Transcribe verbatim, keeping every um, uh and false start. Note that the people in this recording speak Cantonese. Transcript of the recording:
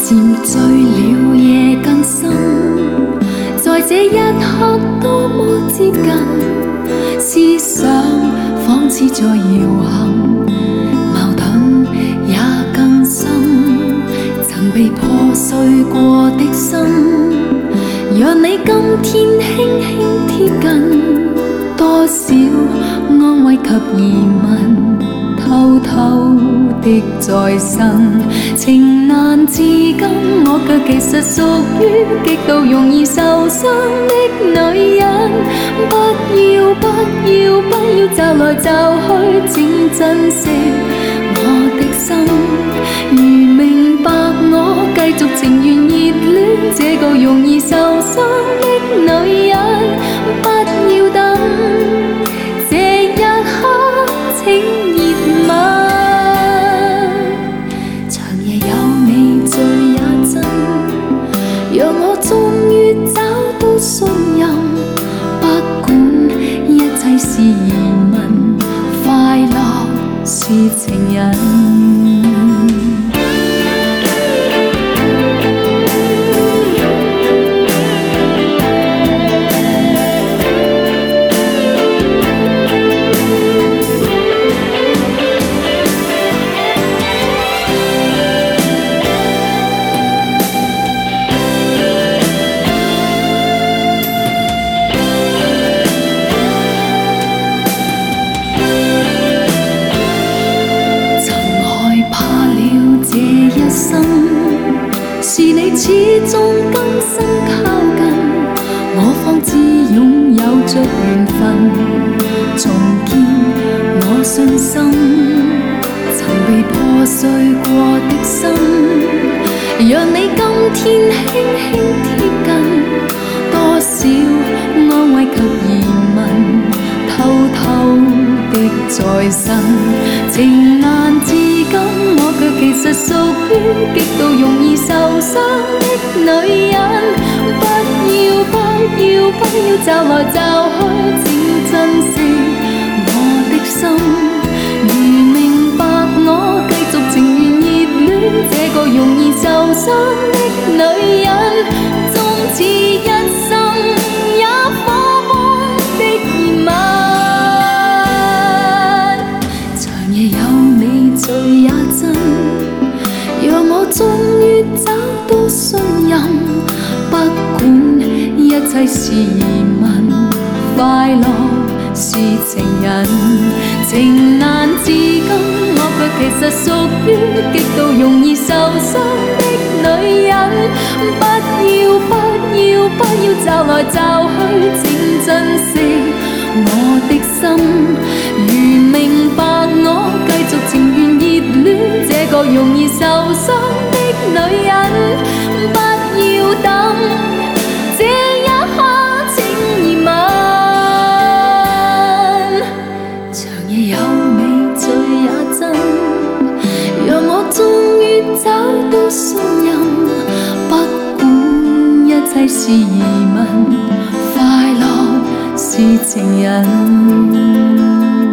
漸醉了夜更深，在這一刻多麼接近，思想仿似在搖撼，矛盾也更深。曾被破碎過的心，讓你今天輕輕貼近，多少安慰及疑問，偷偷的在生，情難自禁，我卻其實屬於極度容易受傷的女人。不要不要不要驟來驟去，請珍惜我的心。如明白我繼續情願熱戀這個容易受傷的女人，不要等這一刻，請熱吻。讓我終於找到信任，不管一切是疑問，快樂是情人。是你始終今生靠近，我方知擁有着緣分，重建我信心。曾被破碎過的心，讓你今天輕輕貼近，多少安慰及疑問，偷偷的在生，情難自禁，我卻其實屬於極度容易受傷的女人。不要不要不要驟來驟去，請珍惜我的心。如明白我繼續情願熱戀這個容易受傷的女人，縱似一生也火般的熱吻。醉也真，讓我終於找到信任，不管一切是疑問，快樂是情人。情難自禁，我卻其實屬於極度容易受傷的女人。不要不要不要驟來驟去，請珍惜我的心。如明白我繼續情願熱戀這個容易受傷的女人，不要等這一刻，請熱吻。長夜有美，醉也真，讓我終於找到信任，不管一切是疑問，快樂是情人。